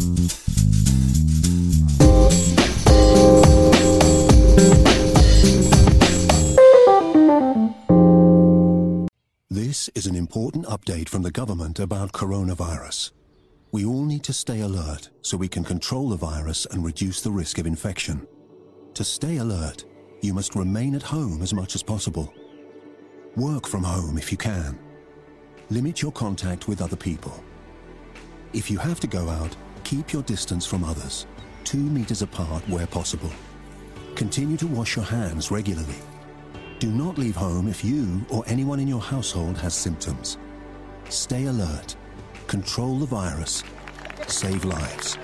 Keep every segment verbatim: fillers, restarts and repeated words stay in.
This is an important update from the government about coronavirus. We all need to stay alert so we can control the virus and reduce the risk of infection. To stay alert, you must remain at home as much as possible. Work from home if you can. Limit your contact with other people. If you have to go out, keep your distance from others, two meters apart where possible. Continue to wash your hands regularly. Do not leave home if you or anyone in your household has symptoms. Stay alert. Control the virus. Save lives.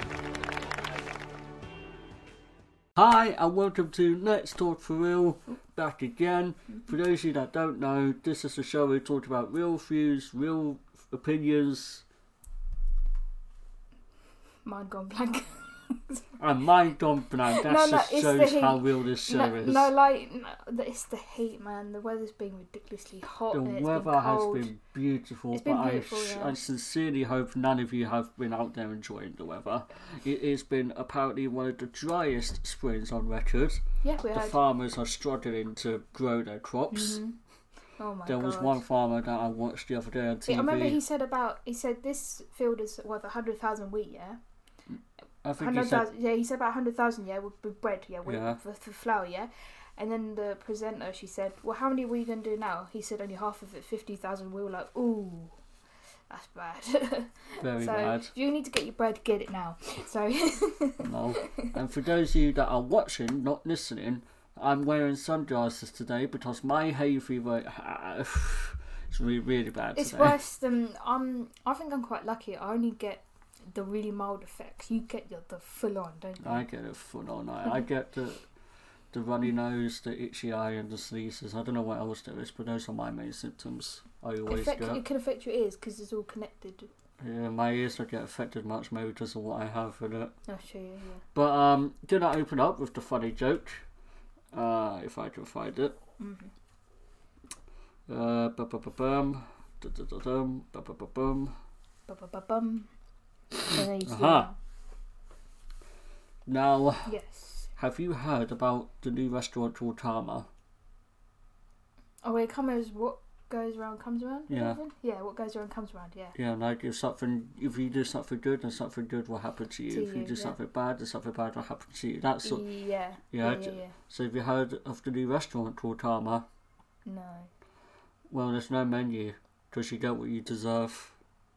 Hi and welcome to Let's Talk For Real, back again. For those of you that don't know, this is a show where we talk about real views, real opinions. Mind gone blank. And mind gone blank, that no, no, just shows how real this show no, is. No, like, no, it's the heat, man. The weather's been ridiculously hot. The and it's weather been has cold. been beautiful, It's but been beautiful, I, sh- yeah. I sincerely hope none of you have been out there enjoying the weather. It has been apparently one of the driest springs on record. Yeah, we The had. farmers are struggling to grow their crops. Mm-hmm. Oh my There god. was one farmer that I watched the other day on T V. I remember he said about, he said this field is worth one hundred thousand wheat, yeah? I think he said, yeah, he said about one hundred thousand, yeah, with, with bread, yeah, with, Yeah. For, for flour, yeah? And then the presenter, she said, well, how many are we going to do now? He said only half of it, fifty thousand. We were like, ooh, that's bad. very so bad. if you need to get your bread, get it now. So No. And for those of you that are watching, not listening, I'm wearing sunglasses today because my hay fever is really, really bad it's today. worse than, um, I think I'm quite lucky. I only get the really mild effects. You get your, the full on, don't you? I get it full on. I, I get the the runny nose, the itchy eye, and the sneezes. I don't know what else there is, but those are my main symptoms. I always Affect, get. it can affect your ears because it's all connected. Yeah, my ears don't get affected much, maybe because of what I have in it. That's true, yeah. But um, did I open up with the funny joke? Uh, if I can find it. Mm-hmm. Uh, ba-ba-ba-bum, da-da-da-dum, ba-ba-ba-bum. Ba-ba-ba-bum. Aha. Now, Yes. have you heard about the new restaurant called Tama? Oh, wait, comes what goes around comes around? Yeah. Even? Yeah, what goes around comes around, yeah. Yeah, like if something, if you do something good, then something good will happen to you. To if you you, do yeah. something bad, then something bad will happen to you. That's so, Yeah. yeah, Yeah, yeah, yeah. So have you heard of the new restaurant called Tama? No. Well, there's no menu because you get what you deserve.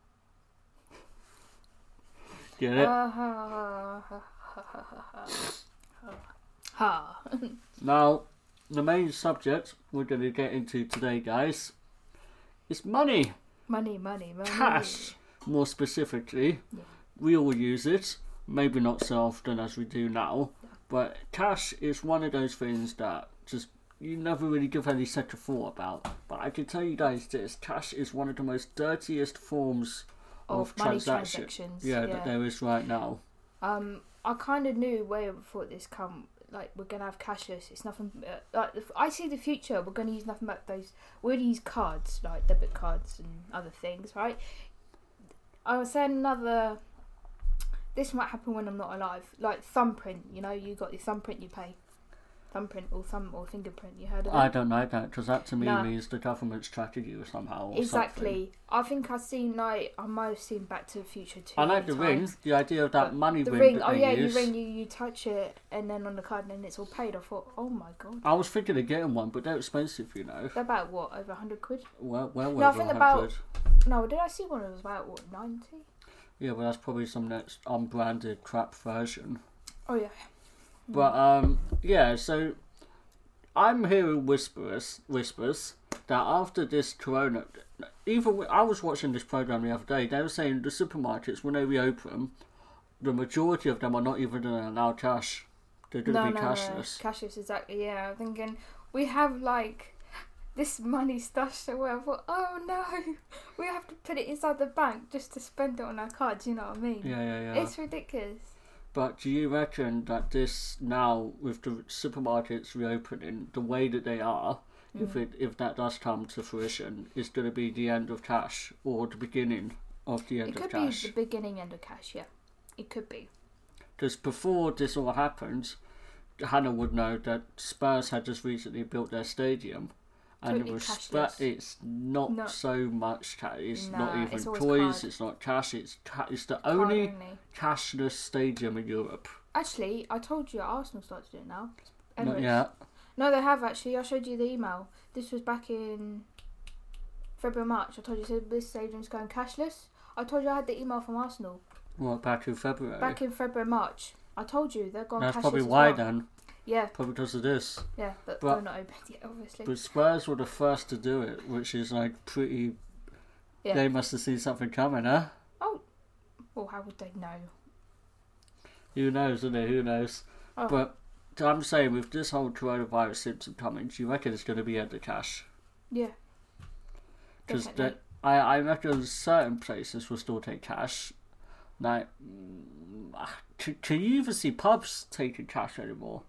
Get it? Uh, ha, ha, ha, ha, ha, ha. Ha. Now, the main subject we're going to get into today, guys, is money. Money, money, money. Cash, more specifically. Yeah. We all use it, maybe not so often as we do now, but cash is one of those things that just you never really give any second thought about. But I can tell you guys this, cash is one of the most dirtiest forms of, Of money transaction, transactions, yeah, yeah. that there is right now. Um, I kind of knew way before this come. Like we're gonna have cashless. It's nothing. Uh, like the, I see the future. We're gonna use nothing but those. We're gonna use cards, like debit cards and other things, right? I was saying another. This might happen when I'm not alive. Like thumbprint. You know, you got your thumbprint. You pay. Thumbprint or thumb or fingerprint. You heard of I it? don't know that because that to me No. means the government's tracking you somehow. Or Exactly. Something. I think I've seen like I might have seen Back to the Future too. I like the ring. times. The idea of that But money The ring. ring. that Oh they yeah, use. you ring. You you touch it and then on the card and then it's all paid. I thought, oh my god. I was thinking of getting one, but they're expensive, you know. They're about what, over a hundred quid? Well, well, No, I over think a about- hundred. No, did I see one that was about what, ninety? Yeah, but that's probably some next unbranded crap version. Oh yeah. But um, yeah. So I'm hearing whispers, whispers that after this corona, even I was watching this program the other day. They were saying the supermarkets when they reopen, the majority of them are not even going to allow cash. They're going to No, be no, cashless. no, cashless, exactly. Yeah, I'm thinking we have like this money stashed away. I thought, oh no, we have to put it inside the bank just to spend it on our cards. You know what I mean? Yeah, yeah, yeah. It's ridiculous. But do you reckon that this now, with the supermarkets reopening the way that they are, mm. if it if that does come to fruition, is going to be the end of cash or the beginning of the end it of could cash? be the beginning end of cash, yeah. It could be. Because before this all happened, Hannah would know that Spurs had just recently built their stadium. And Totally it was cashless. sp- it's not No. so much cash. It's Nah, not even it's always toys. card. It's not cash. It's ca- it's the Card only only. cashless stadium in Europe. Actually, I told you Arsenal started to do it now. Not Emirates. yet. No, they have actually. I showed you the email. This was back in February, March. I told you so this stadium's going cashless. I told you I had the email from Arsenal What, back in February? back in February, March. I told you they're going That's cashless. probably as why well. then. Yeah, Probably because of this. yeah, but, But- they're not open yet, obviously. But Spurs were the first to do it, which is like pretty. Yeah. They must have seen something coming, huh? Well, how would they know? Who knows, isn't it? Who knows? Oh. But I'm saying with this whole coronavirus symptom coming, do you reckon it's going to be under cash? Yeah. Because Definitely. I, I reckon certain places will still take cash. Like, mm, can, can you even see pubs taking cash anymore?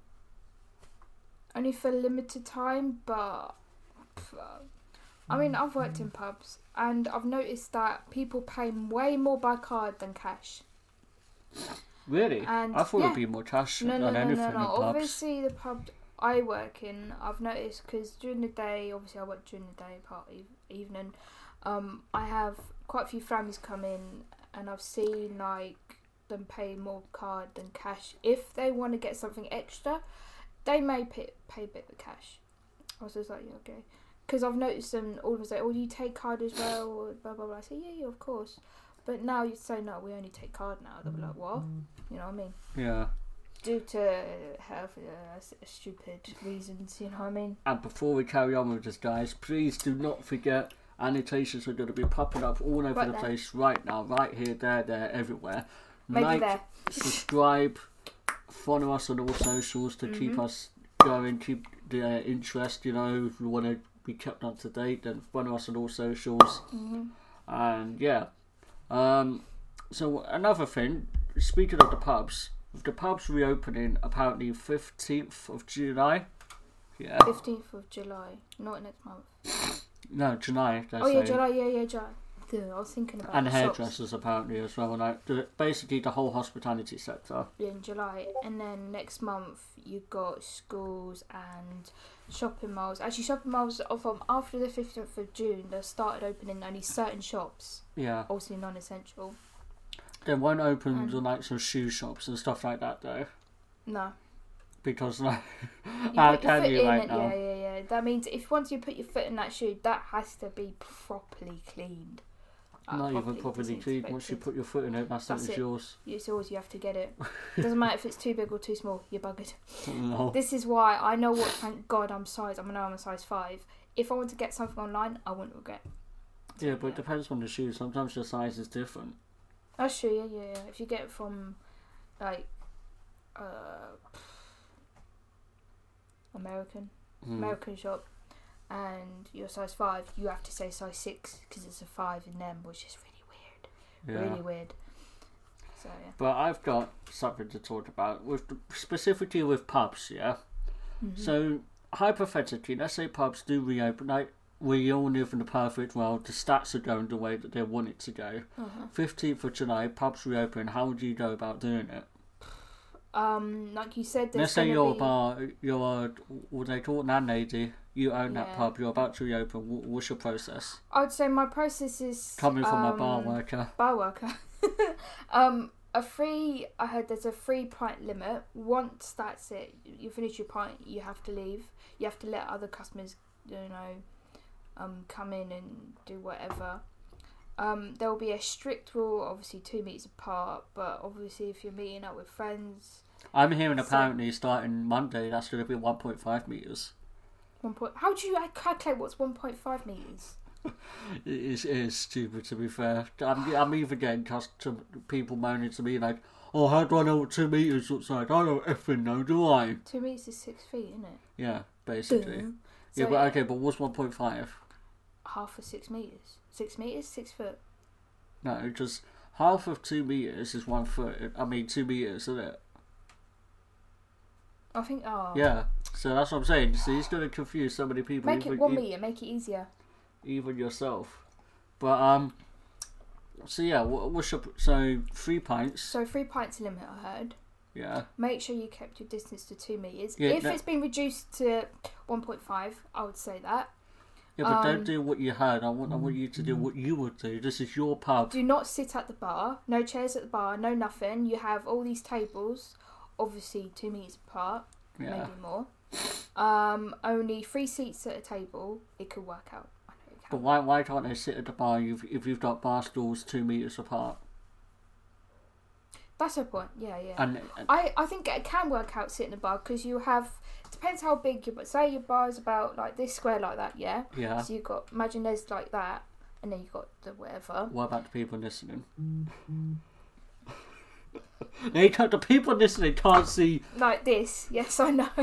Only for a limited time, but pff, uh, I mean, I've worked in pubs and I've noticed that people pay way more by card than cash. Really? And- I thought yeah. it'd be more cash No, than no, no, anything no, in no. pubs. Obviously, the pub I work in, I've noticed because during the day, obviously, I work during the day, part of evening. Um, I have quite a few families come in, and I've seen like them pay more card than cash. If they want to get something extra, they may pay, pay a bit of cash. I was just like, yeah, okay. Because I've noticed them all of a sudden, oh, you take card as well, or blah, blah, blah. I say, yeah, yeah, of course. But now you say, no, we only take card now. They'll be like, what? You know what I mean? Yeah. Due to health, uh, s- stupid reasons, you know what I mean? And before we carry on with this, guys, please do not forget annotations are going to be popping up all over Right the there. place right now, right here, there, there, everywhere. Maybe like, there. subscribe, follow us on all socials to Mm-hmm. keep us going, keep the uh, interest, you know, if you want to be kept up to date, then follow us on all socials. Mm-hmm. And yeah. Um, so another thing, speaking of the pubs, with the pubs reopening apparently fifteenth of July. Yeah. fifteenth of July, not next month. No, July. they're Oh, yeah, saying. July, yeah, yeah, July. Duh, I was thinking about And the shops. hairdressers apparently as well. Like the, basically the whole hospitality sector. In July, and then next month you got schools and shopping malls. Actually, shopping malls are from after the fifteenth of June. They started opening only certain shops, Yeah. also non-essential. They won't open And- the like some shoe shops and stuff like that though, No, because like you how put your can foot you in right it. now? Yeah, yeah, yeah. That means if once you put your foot in that shoe, that has to be properly cleaned. Like, Not even properly cleaned. Once you disinfected. put your foot in it, that's, That's it's it. yours. It's yours. You have to get it. Doesn't matter if it's too big or too small. You're buggered. No. This is why I know what. Thank God I'm size. I know I'm a size five. If I want to get something online, I wouldn't regret. Yeah, but it depends on the shoe. Sometimes the size is different. That's true. Yeah, yeah, yeah. If you get it from like uh, American Mm. American shop, and you're size five, you have to say size six because it's a five in them, which is really weird. Yeah. Really weird. So yeah. But I've got something to talk about with the, specifically with pubs. Yeah. Mm-hmm. So hypothetically, let's say pubs do reopen. Like we all live in the perfect world. The stats are going the way that they want it to go. Uh-huh. Fifteenth of July, pubs reopen. How would you go about doing it? Um, like you said, there's Let's say gonna you're a be... bar, you're a, what they call it, landlady. You own that Yeah. pub. You're about to reopen. Wh- What's your process? I'd say my process is Coming from um, a bar worker. bar worker. um, a free. I heard there's a free pint limit. Once that's it, you finish your pint, you have to leave. You have to let other customers, you know, um, come in and do whatever. Um, there will be a strict rule, obviously two meters apart. But obviously, if you're meeting up with friends, I'm hearing So- apparently starting Monday that's going to be one point five meters. one point. How do you calculate what's one point five meters? It is, it is stupid to be fair. I'm, I'm even getting custom people moaning to me like, "Oh, how do I know what two meters looks like? I don't effing know, do I?" Two meters is six feet, isn't it? Yeah, basically. Duh. Yeah, So, but okay, but what's one point five? half of six meters. Six meters, six foot. No, just half of two meters is one foot. I mean, two meters, isn't it? I think. Oh. Yeah. So that's what I'm saying. See, it's going to confuse so many people. Make even, it one e- meter. Make it easier. even yourself. But um, So yeah, what, what's your so three pints? So three pints limit, I heard. Yeah. Make sure you kept your distance to two meters. Yeah, if that- it's been reduced to one point five, I would say that. Yeah, but Um, don't do what you heard. I want I want you to do what you would do. This is your pub. Do not sit at the bar. No chairs at the bar. No nothing. You have all these tables, obviously two meters apart, Yeah. maybe more. Um, only three seats at a table. It could work out. I know it But can. why why can't they sit at the bar if, if you've got bar stools two meters apart? That's her point. Yeah, yeah. And, and I, I think it can work out sitting in a bar because you have depends how big your say your bar is about like this square like that, yeah. yeah. So you've got imagine there's like that, and then you've got the whatever. What about the people listening? They can't, the people listening can't see. Like this, yes, I know.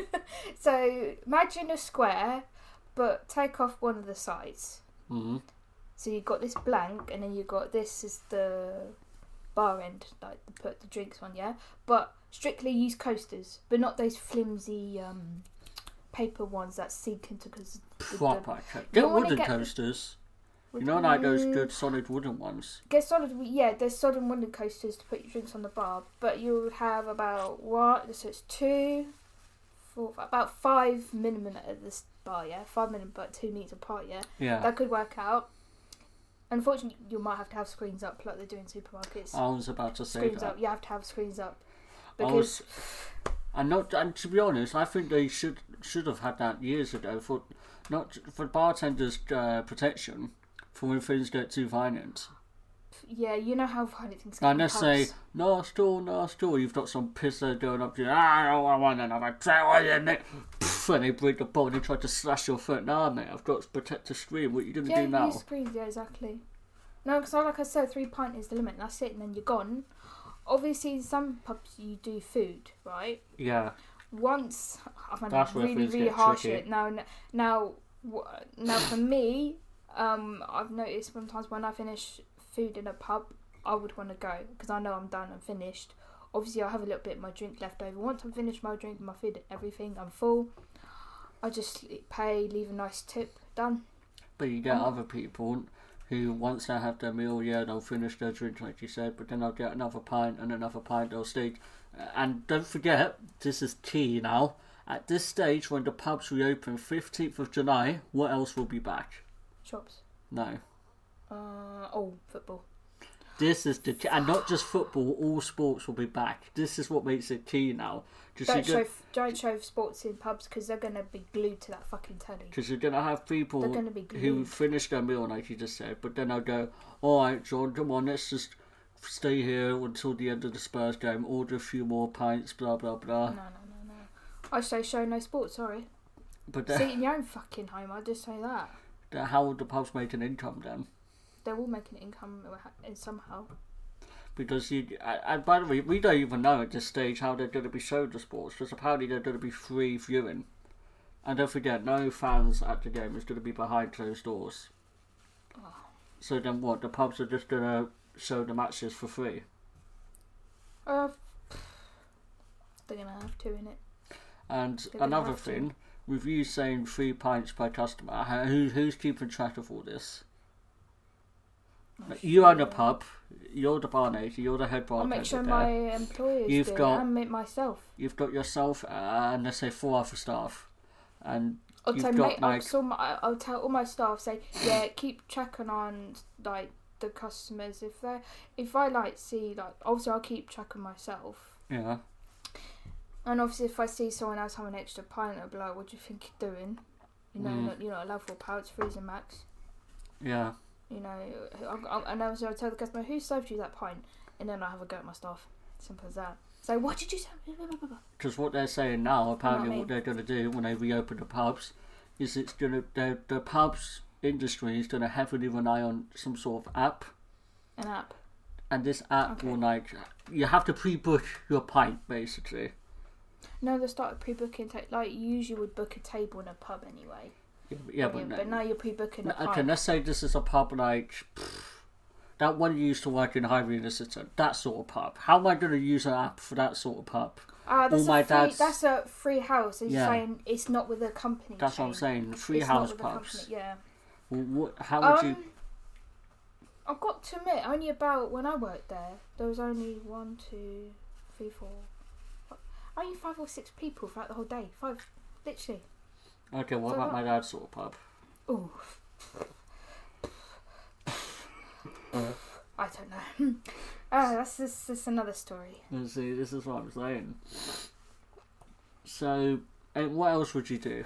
So imagine a square, but take off one of the sides. Mm-hmm. So you've got this blank, and then you've got this is the bar end, like to put the drinks on, yeah. But strictly use coasters, but not those flimsy um, paper ones that sink into because Proper. You Get don't wanna wooden get the- coasters. You know, like those good solid wooden ones. Get solid, yeah. There's solid wooden coasters to put your drinks on the bar, but you'll have about what? So it's two, four, about five minimum at this bar, yeah. Five minimum, but two meters apart, yeah. Yeah. That could work out. Unfortunately, you might have to have screens up, like they do in supermarkets. I was about to say screens that. up. You have to have screens up I because was, and not, and to be honest, I think they should should have had that years ago for not for bartenders' uh, protection for when things get too violent. yeah, you know how violent things can And be. let's say no stool, no stool. You've got some pisser going up to you. Ah, I want another towel in it. And they break the bone and try to slash your foot. Nah, mate, I've got to protect the screen. What are you going to yeah, do now? use screens. Yeah, exactly. No, because like I said, three pint is the limit. And that's it, and then you're gone. Obviously, in some pubs you do food, right? Yeah. Once I find That's it where really, things really get harsh. tricky. It now, now, wh- now for me, um, I've noticed sometimes when I finish food in a pub, I would want to go because I know I'm done and finished. Obviously, I have a little bit of my drink left over. Once I'm finished my drink, my food, everything, I'm full. I just pay, leave a nice tip, done. But you get Um, other people who, once they have their meal, yeah, they'll finish their drink, like you said, but then they'll get another pint and another pint, they'll stay. And don't forget, this is key now, at this stage, when the pubs reopen fifteenth of July, what else will be back? Shops. No. Uh, oh, football. This is the key, and not just football, all sports will be back. This is what makes it key now. Don't show, don't show sports in pubs because they're going to be glued to that fucking telly. Because you're going to have people They're gonna be who glued. finish their meal, like you just said, but then they'll go, alright, John, come on, let's just stay here until the end of the Spurs game, order a few more pints, blah, blah, blah. No, no, no, no. I say show no sports, sorry. But Sit then, in your own fucking home, I just say that. then how would the pubs make an income then? They're all making income in somehow. Because you, and by the way, we don't even know at this stage how they're going to be showing the sports, because apparently they're going to be free viewing. And don't forget, no fans at the game is going to be behind closed doors. Oh. So then what, the pubs are just going to show the matches for free? Uh, they're going to have to, innit? And They're gonna another have to. thing, with you saying three pints per customer, who, who's keeping track of all this? Oh, Like, you own a shit. pub, you're the barmaid, you're the head I'll bartender make sure there. my employers You've do got- it and make myself. You've got yourself and let's say four other staff. And I'll you've tell, got mate, I'll, like, tell my, I'll tell all my staff, say, yeah, keep checking on, like, the customers. If they, if I, like, see, like, obviously I'll keep checking myself. yeah, And obviously if I see someone else have an extra pint, I'll be like, what do you think you're doing? You know, Mm. not, you're not allowed four pints, freezing max. yeah. You know, I, I, and obviously I'll tell the customer, who served you that pint? And then I'll have a go at my staff. Simple as that. So, what did you say? Because what they're saying now, apparently I mean. what they're going to do when they reopen the pubs, is it's going to, the, the pubs industry is going to heavily rely on some sort of app. An app. And this app Okay. will like, you have to pre-book your pint basically. No, they started pre-booking. Ta- like, you usually would book a table in a pub anyway. Yeah, but, yeah, but, but now you're pre-booking a no, pint. okay, let's say this is a pub like, pff, that one you used to work in Highbury in the City, that sort of pub. How am I going to use an app for that sort of pub? Ah, that's all my a free, dad's- that's a free house. It's Yeah. saying it's not with a company. That's what I'm chain. saying, free It's house not with a pubs. company, yeah. Well, what, how would Um, you... I've got to admit, only about when I worked there, there was only one, two, three, four, five, only five or six people throughout the whole day. Five, literally. Okay, what So about that- my dad's sort of pub? Ooh. I don't know. Ah, that's just, that's another story. And see, this is what I'm saying. So, and what else would you do?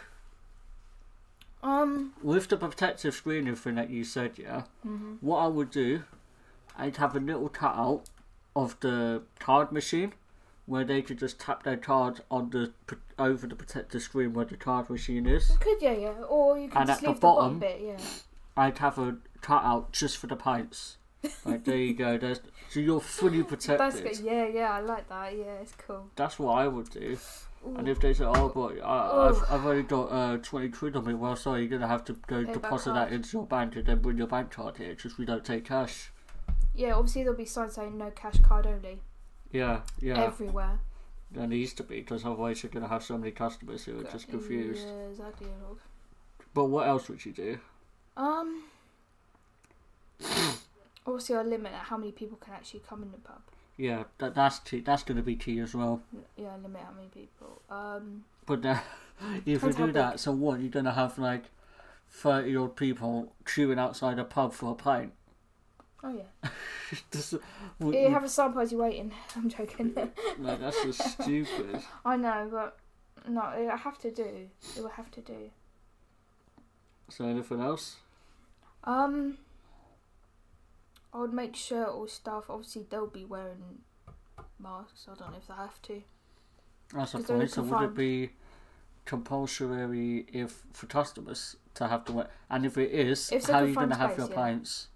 Um. With the protective screening thing that you said, yeah, Mm-hmm. what I would do, I'd have a little cutout of the card machine where they could just tap their card on the over the protective screen where the card machine is. You could, yeah, yeah. Or you could And just at the leave the bottom- bottom bit, yeah. I'd have a cutout just for the pints. Like, there you go. There's, so you're fully protected. That's good. Yeah, yeah, I like that. Yeah, it's cool. That's what I would do. Ooh. And if they say, "Oh, but I, I've, I've only got uh, twenty quid on me," well, sorry, you're gonna have to go Pay by deposit that card. into your bank and then bring your bank card here, because we don't take cash. Yeah, obviously there'll be signs saying no cash card only Yeah, yeah. everywhere. There needs to be, because otherwise you're gonna have so many customers who are just confused. Yeah, exactly. But what else would you do? Um. Obviously, I'll limit how many people can actually come in the pub. Yeah, that that's key, that's gonna be key as well. Yeah, limit how many people. Um. But uh, if you Depends how do that, big. so what? You're gonna have like thirty odd people queuing outside a pub for a pint. Oh yeah. This- You w- w- have a sample as you're waiting. I'm joking. no, that's just stupid. I know, but no, I have to do. It will have to do. So anything else? Um. I would make sure all staff, obviously, they'll be wearing masks. I don't know if they have to. That's a 'Cause they're point. So would it confined. be compulsory if for customers to have to wear? And if it is, If it's a how are you going to confined have your space, yeah. pints?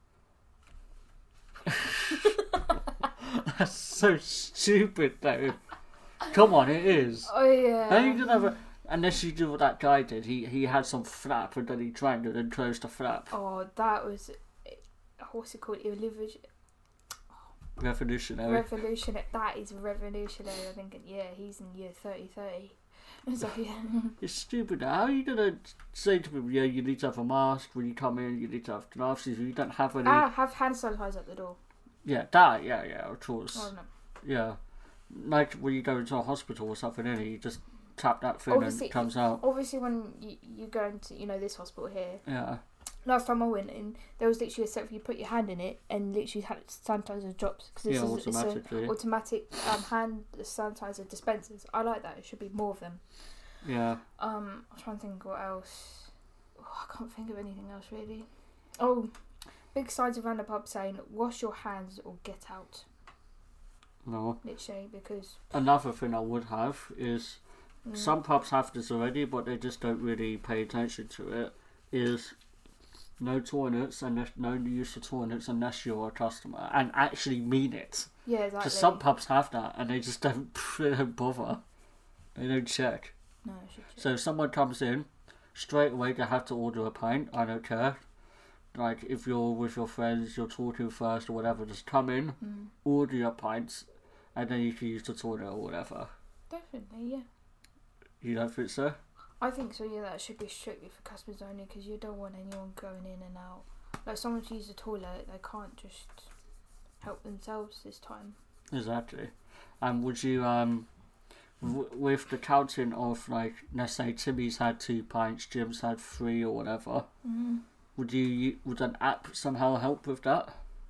That's so stupid, though. Come on, it is. Oh yeah. How are you going to have a... Unless you do what that guy did. He he had some flap and then he drank it and closed the flap. Oh, that was what's it called? Illusion. Revolutionary. Revolutionary. That is revolutionary. I'm thinking, yeah, he's in year thirty, thirty. So yeah. It's stupid. How are you going to say to people, yeah, you need to have a mask when you come in, you need to have gloves, if you don't have any... Ah, have hand sanitizer at the door. Yeah, that, yeah, yeah, of course. Oh no. Yeah. Like when you go into a hospital or something, and you just tap that thing Obviously- and it comes out. Obviously, when you you go into you know this hospital here. Yeah. Last time I went in, there was literally a set where you put your hand in it and literally had sanitizer drops because Yeah, this is it's automatically. a automatic um, hand sanitizer dispensers. I like that. It should be more of them. Yeah. Um, I'm trying to think what else. Oh, I can't think of anything else really. Oh, big signs around the pub saying "wash your hands or get out." No. Literally, because Another thing I would have is mm, some pubs have this already, but they just don't really pay attention to it. Is no toilets and no use of toilets unless you're a customer and actually mean it. yeah, exactly. Because some pubs have that and they just don't, they don't bother. They don't check. no, it should just- So if someone comes in, straight away they have to order a pint. I don't care. Like if you're with your friends, you're talking first or whatever, just come in, mm, order your pints, and then you can use the toilet or whatever. definitely, yeah. You don't think so? I think so, yeah, that should be strictly for customers only because you don't want anyone going in and out. Like, someone to use the toilet, they can't just help themselves this time. Exactly. And would you, um, w- with the counting of, like, let's say Timmy's had two pints, Jim's had three or whatever, Mm. would you, would an app somehow help with that?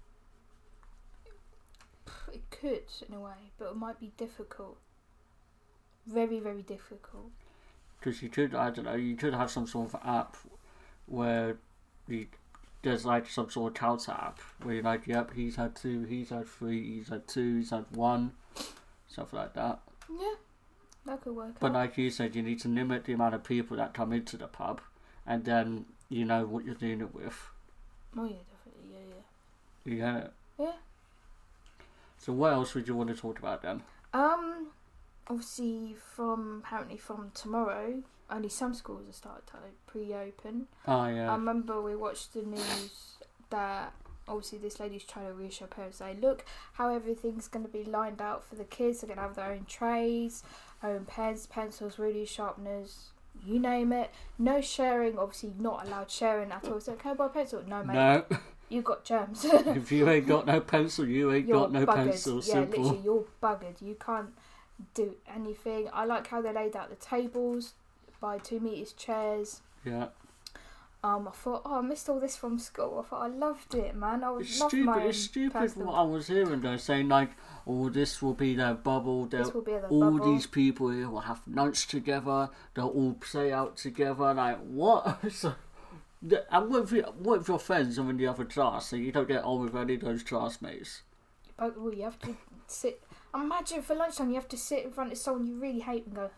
It could, in a way, but it might be difficult. Very, very difficult. Because you could, I don't know, you could have some sort of app where you, there's like some sort of counter app where you're like, yep, he's had two, he's had three, he's had two, he's had one, stuff like that. Yeah, that could work But out. like you said, you need to limit the amount of people that come into the pub, and then you know what you're doing it with. Oh, yeah, definitely, yeah, yeah. You get it? Yeah. So what else would you want to talk about then? Um, obviously, from, apparently from tomorrow, only some schools are starting to pre-open. Oh yeah. I remember we watched the news that obviously this lady's trying to reassure parents, say, look how everything's going to be lined out for the kids. They're going to have their own trays, own pens, pencils, rulers, sharpeners, you name it. No sharing, obviously not allowed sharing at all. So can I borrow a pencil? No, mate. no. You got germs. If you ain't got no pencil, you ain't You're got no buggered. pencil. Yeah, Simple. literally, you're buggered. You can't do anything. I like how they laid out the tables by two meters chairs. Yeah. Um, I thought, oh, I missed all this from school. I thought I loved it, man. I was It's loved stupid. my own It's stupid personal- what I was hearing though, saying like, "Oh, this will be their bubble. They'll, This will be the all bubble. these people here will have lunch together. They'll all play out together." Like what? So, the- and what if, you, what if your friends are in the other class and you don't get on with any of those classmates? But well, you have to sit. Imagine for lunchtime you have to sit in front of someone you really hate and go.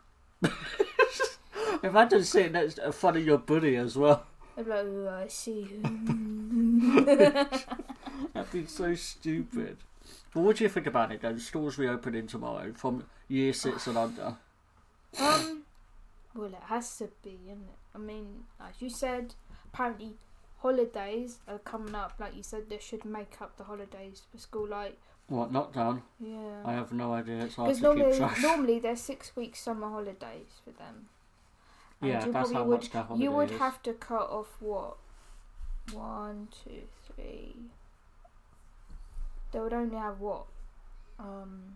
Imagine sitting next in front of your buddy as well. They'd be like, oh, I see you. That'd be so stupid. But what do you think about it then? Schools reopening tomorrow from year six and under. Um, well, it has to be, isn't it? I mean, as you said, apparently holidays are coming up. Like you said, they should make up the holidays for school. Like, What, lockdown? yeah. I have no idea. It's hard Because to keep normally, track. normally there's six weeks summer holidays for them. And Yeah, you that's probably how would, much their holiday You would is. have to cut off what? One, two, three. They would only have what? Um,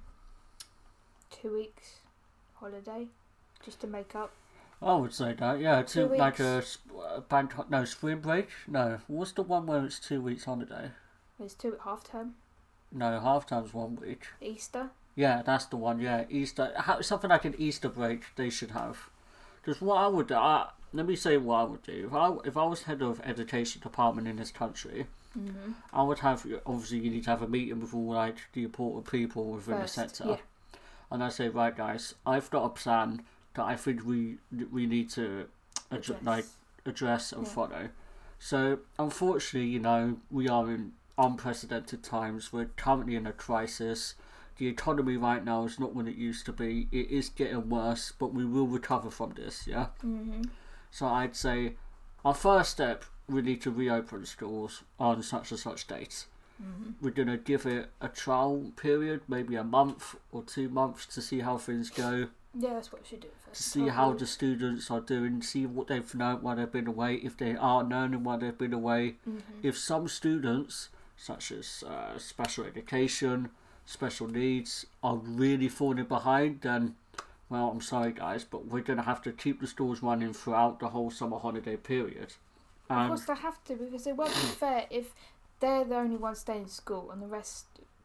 two weeks holiday, just to make up. I would say that, yeah. Two, Two like a, weeks. sp- a bank, ho- no, spring break? No. What's the one where it's two weeks holiday? There's two at half term. No, half time's one week. Easter. Yeah, that's the one, yeah. Easter, how, something like an Easter break they should have. Because what I would do, I, let me say what I would do. If I, if I was head of education department in this country, Mm-hmm. I would have, obviously you need to have a meeting with all like the important people within First, the sector. yeah. And I say, right guys, I've got a plan that I think we we need to ad- Address. like address and Yeah. follow. So unfortunately, you know, we are in unprecedented times. We're currently in a crisis. The economy right now is not what it used to be. It is getting worse, but we will recover from this, yeah? Mm-hmm. So I'd say our first step, we need to reopen schools on such and such dates. Mm-hmm. We're going to give it a trial period, maybe a month or two months to see how things go, Yeah, that's what we should do first. to see how the students are doing, see what they've learned while they've been away, if they are learning while they've been away. Mm-hmm. If some students, such as uh, special education, special needs, are really falling behind, then, well, I'm sorry guys, but we're going to have to keep the schools running throughout the whole summer holiday period. Of Um, course, they have to, because it won't be fair if they're the only ones staying in school and the rest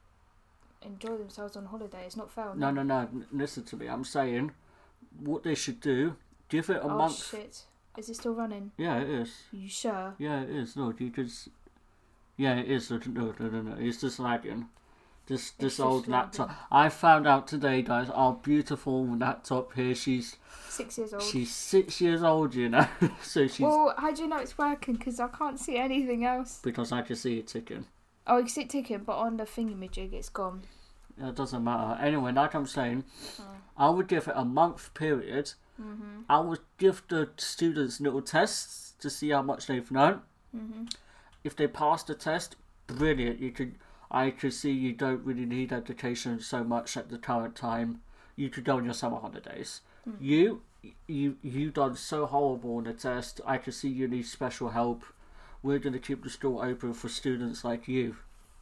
enjoy themselves on holiday. It's not fair on no, them. no, no, n- listen to me. I'm saying what they should do, give it a Oh month. shit! Is it still running? Yeah, it is. You sure? Yeah, it is. No, you just. Yeah, it is. No, no, no, no. no. It's just lagging. This this just old lagging. laptop. I found out today, guys. Our beautiful laptop here. She's Six years old. she's six years old. You know, so she's Well, how do you know it's working? Because I can't see anything else. because I can see it ticking. Oh, you can see it ticking, but on the thingamajig, it's gone. It doesn't matter. Anyway, like I'm saying, Oh. I would give it a month period. Mhm. I would give the students little tests to see how much they've learned. Mhm. If they pass the test, brilliant. You could, I could see you don't really need education so much at the current time. You could go on your summer holidays. Mm. You, you, you done so horrible on the test. I could see you need special help. We're going to keep the school open for students like you.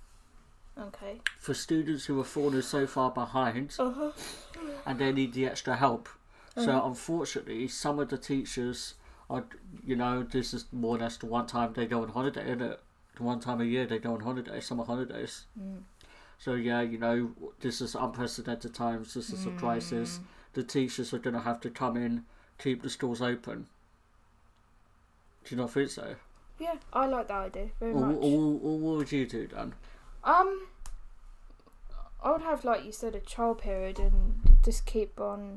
Okay. For students who are falling so far behind Uh huh. and they need the extra help. So Uh-huh. unfortunately, some of the teachers are, you know, this is more or less the one time they go on holiday, isn't it? The one time a year they go on holiday, summer holidays. Mm. So yeah, you know, this is unprecedented times. This is a crisis. The teachers are going to have to come in, keep the schools open. Do you not think so? Yeah, I like that idea very Or, much. or, or what would you do then? Um, I would have, like you said, a trial period and just keep on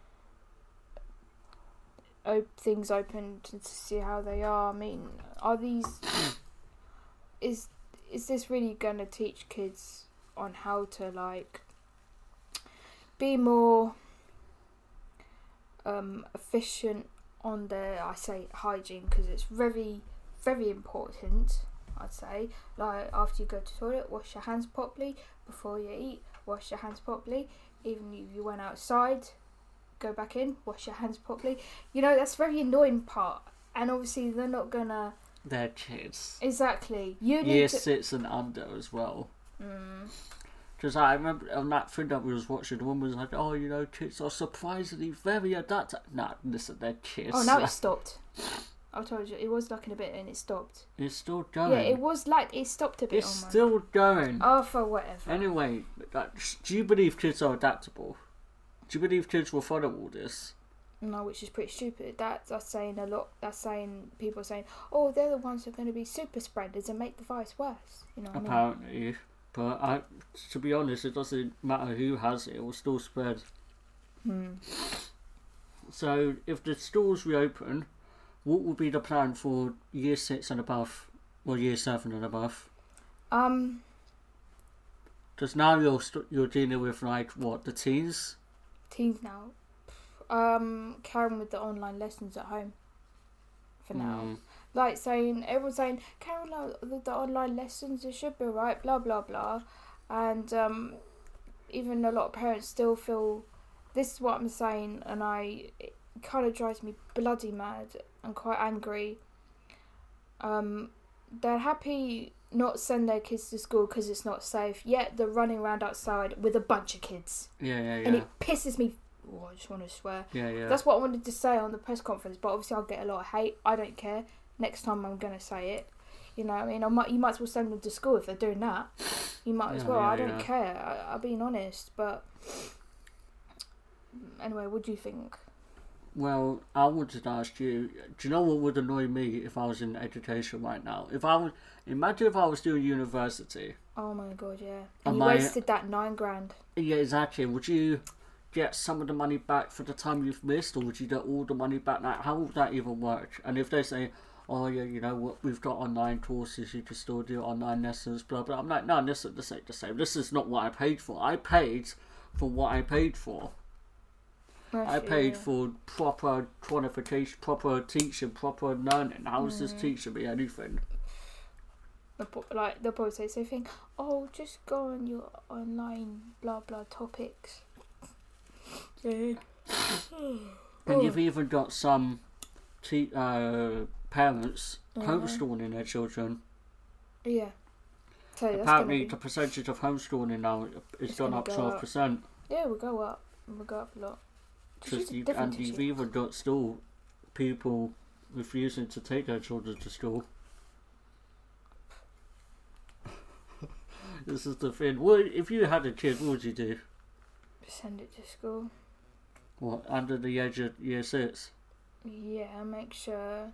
op- things open to see how they are. I mean, are these is is this really going to teach kids on how to like be more um, efficient on their, I say, hygiene, because it's very very important. I'd say, like, after you go to the toilet, wash your hands properly. Before you eat, wash your hands properly. Even if you went outside, go back in, wash your hands properly. You know, that's a very annoying part. And obviously they're not gonna their kids. Exactly. You need Year to... six and under as well. Mm. Because I remember on that thing that we was watching, the woman was like, oh, you know, kids are surprisingly very adaptive. Nah, listen, they're kids. Oh, now it stopped. I told you, it was like in a bit and it stopped. It's still going. Yeah, it was like, it stopped a bit. It's on still going. Oh, for whatever. Anyway, like, do you believe kids are adaptable? Do you believe kids will follow all this? No, which is pretty stupid. That, that's saying a lot. That's saying, people are saying, oh, they're the ones who are going to be super spreaders and make the virus worse. You know what Apparently. I mean? But I, to be honest, it doesn't matter who has it, it will still spread. Hmm. So, if the stores reopen, what will be the plan for year six and above, or year seven and above? Um. Because now you're st- you're dealing with like what, the teens? Teens now. Um, carrying with the online lessons at home. For now. Mm. Like saying, everyone's saying, carry on with the online lessons, it should be right, blah blah blah. And um, even a lot of parents still feel, this is what I'm saying, and I, it kind of drives me bloody mad and quite angry. Um, they're happy not send their kids to school because it's not safe, yet they're running around outside with a bunch of kids. Yeah, yeah, yeah. And it pisses me. Oh, I just want to swear. Yeah, yeah. That's what I wanted to say on the press conference, but obviously I'll get a lot of hate. I don't care. Next time I'm going to say it. You know what I mean? I might, you might as well send them to school if they're doing that. You might as Yeah, well. yeah, I don't yeah. care. I, I'm being honest, but... Anyway, what do you think? Well, I wanted to ask you, do you know what would annoy me if I was in education right now? If I was, imagine if I was doing university. Oh my god, yeah. Am And you I- wasted that nine grand. Yeah, exactly. Would you get some of the money back for the time you've missed, or would you get all the money back? Like, how would that even work? And if they say, oh yeah, you know what, we've got online courses, you can still do online lessons, blah blah. I'm like, no, this, this ain't the same. This is not what I paid for. I paid for what I paid for. That's I true, paid yeah. for proper qualification, proper teaching, proper learning. How is this Mm. teaching me anything? They'll pro- like, they'll probably say something, oh, just go on your online blah blah topics. Yeah. And you've even got some te- uh, parents Mhm. homeschooling their children. Yeah. So that's Apparently, gonna the be, percentage of homeschooling now is It's gone gonna up go up. twelve percent. yeah, we'll go up. We'll go up a lot. It's just a You, different and you've issue. even got still people refusing to take their children to school. This is the thing. What if you had a kid? What would you do? Send it to school. What, under the age of year six? Yeah, make sure.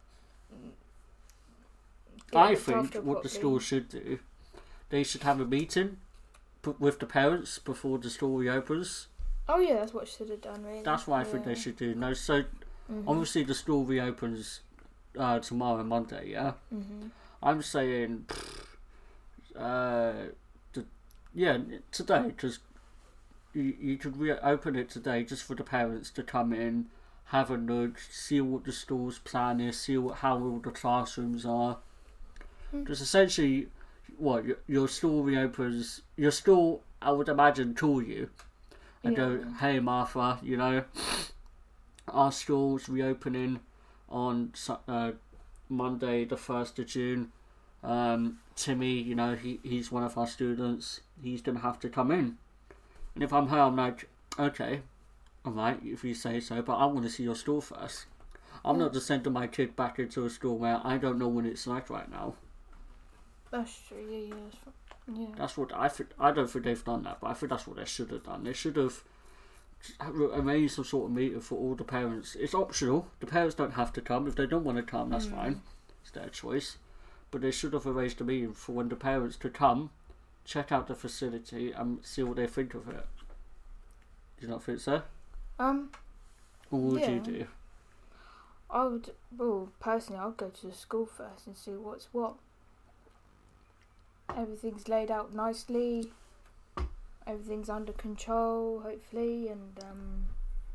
get I looked think after what the properly. school should do, they should have a meeting p- with the parents before the school reopens. Oh yeah, that's what should have done. Really. That's what I think they should do. No, so Mhm. obviously the school reopens uh, tomorrow, Monday. Yeah, Mhm. I'm saying, uh, the, yeah, today, because you you could reopen it today just for the parents to come in, have a look, see what the school's plan is, see what, how all the classrooms are. Mm. Because essentially, what your, your school reopens, your school, I would imagine, call you and go, Yeah. hey Martha, you know, our school's reopening on Su- uh, Monday the first of June. Um, Timmy, you know, he, he's one of our students, he's going to have to come in. And if I'm her, I'm like, okay, alright, if you say so, but I want to see your school first. I'm not just sending my kid back into a school where I don't know what it's like right now. That's true. Yeah, yeah, that's fi- yeah. That's what I think. I don't think they've done that, but I think that's what they should have done. They should have arranged some sort of meeting for all the parents. It's optional. The parents don't have to come. If they don't want to come, that's Mm. fine. It's their choice. But they should have arranged a meeting for when the parents to come, check out the facility, and see what they think of it. Do you not think so? Um, Or what would you Yeah. do? I would. Well, personally, I'd go to the school first and see what's what. Everything's laid out nicely. Everything's under control, hopefully, and um,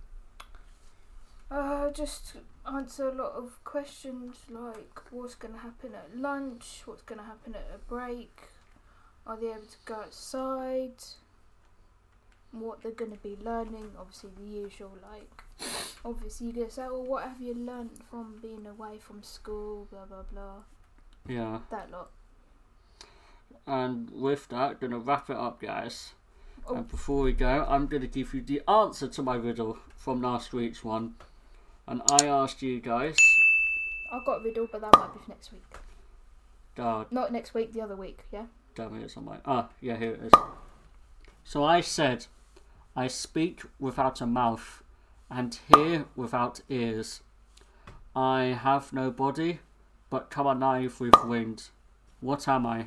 uh, just answer a lot of questions like what's going to happen at lunch, what's going to happen at a break, are they able to go outside, what they're going to be learning, obviously the usual like obviously you're gonna say, well, what have you learnt from being away from school, blah blah blah. Yeah. That lot. And with that, gonna wrap it up, guys. Oh. And before we go, I'm gonna give you the answer to my riddle from last week's one. And I asked you guys. I've got a riddle, but that might be for next week. Uh, Not next week, the other week, yeah? damn it, it's on my. Ah, yeah, here it is. So I said, I speak without a mouth and hear without ears. I have no body, but come alive with wind. What am I?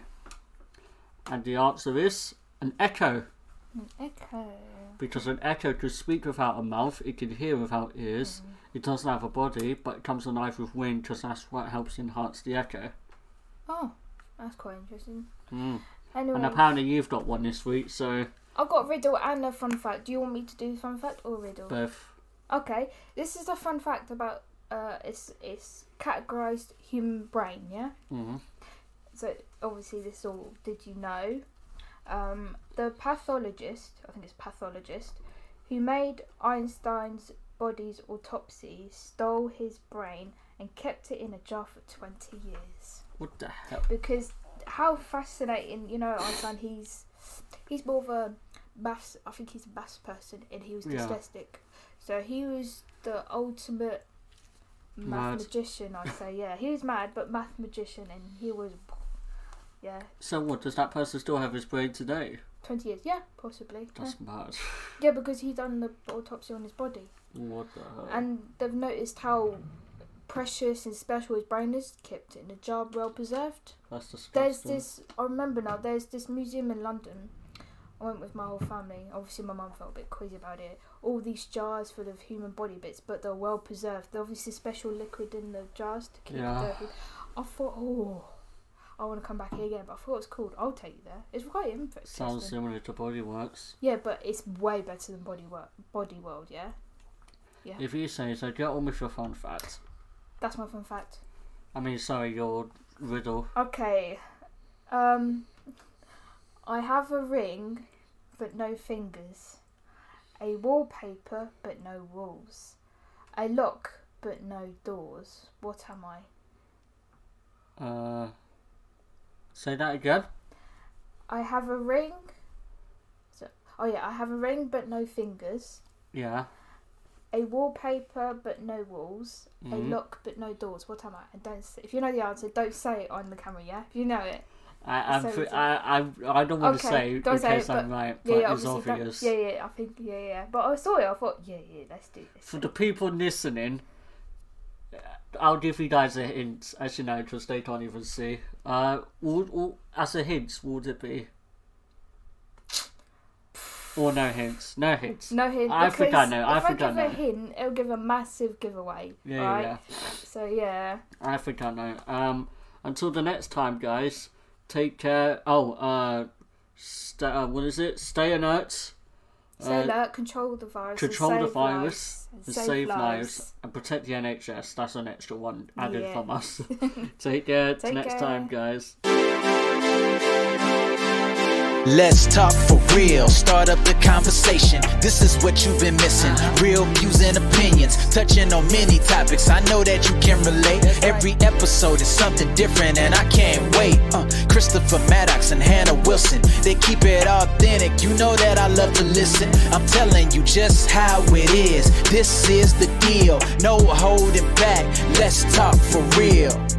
And the answer is an echo. An echo. Because an echo can speak without a mouth, it can hear without ears. Mm. It doesn't have a body, but it comes alive with wind because that's what helps enhance the echo. Oh, that's quite interesting. Mm. Anyway, and apparently you've got one this week, so... I've got a riddle and a fun fact. Do you want me to do the fun fact or riddle? Both. Okay, this is a fun fact about uh, it's it's categorized human brain, yeah. Mm-hmm. So obviously this all did you know? Um, the pathologist, I think it's pathologist, who made Einstein's body's autopsy, stole his brain and kept it in a jar for twenty years. What the hell? Because how fascinating, you know, Einstein. He's he's more of a maths. I think he's a maths person, and he was Yeah. dyslexic. So he was the ultimate math magician, I'd say. Yeah, he was mad, but math magician, and he was, yeah. So what, does that person still have his brain today? Twenty years, yeah, possibly. That's yeah. mad. Yeah, because he done the autopsy on his body, What the hell? and they've noticed how precious and special his brain is, kept in a jar, well preserved. That's disgusting. There's this, I remember now, there's this museum in London. I went with my whole family. Obviously my mum felt a bit queasy about it. All these jars full of human body bits, but they're well preserved. There's obviously special liquid in the jars to keep Yeah. it dirty. I thought, oh, I want to come back here again, but I thought it was cool. I'll take you there. It's quite interesting. Sounds similar to Bodyworks. Yeah, but it's way better than Body World, Body World, yeah? Yeah. If you say so, get on with your fun fact. That's my fun fact. I mean, sorry, your riddle. Okay. Um, I have a ring, but no fingers. A wallpaper, but no walls. A lock, but no doors. What am I? Uh, say that again. I have a ring. So, oh yeah, I have a ring, but no fingers. Yeah. A wallpaper, but no walls. Mm-hmm. A lock, but no doors. What am I? And don't say, if you know the answer, don't say it on the camera. Yeah, if you know it. I I'm So fr- it's- I I I don't want Okay, to say don't because say it, I'm but- right, Yeah, but yeah, it's obviously. That, obvious. yeah, yeah. I think yeah, yeah. But I saw it. I thought, yeah, yeah. Let's do this. For the people listening, I'll give you guys a hint, as you know, because they can't even see. Uh, would, would, as a hint, would it be? Or no hints? No hints. No hint. I think I know. I If think I I give know. a hint, it'll give a massive giveaway. Yeah, right? yeah, So yeah. I think I know. Um, until the next time, guys. Take care. Oh, uh, st- uh what is it? Stay alert. Stay Uh, alert. Control the virus. Control and the save virus lives, and and save lives and protect the N H S. That's an extra one added Yeah. from us. Take care. Till Take next care. time, guys. Let's talk for real, start up the conversation. This is what you've been missing. Real views and opinions, touching on many topics. I know that you can relate. Every episode is something different and I can't wait. uh, Christopher Maddox and Hannah Wilson, they keep it authentic. You know that I love to listen. I'm telling you just how it is. This is the deal, no holding back. Let's talk for real.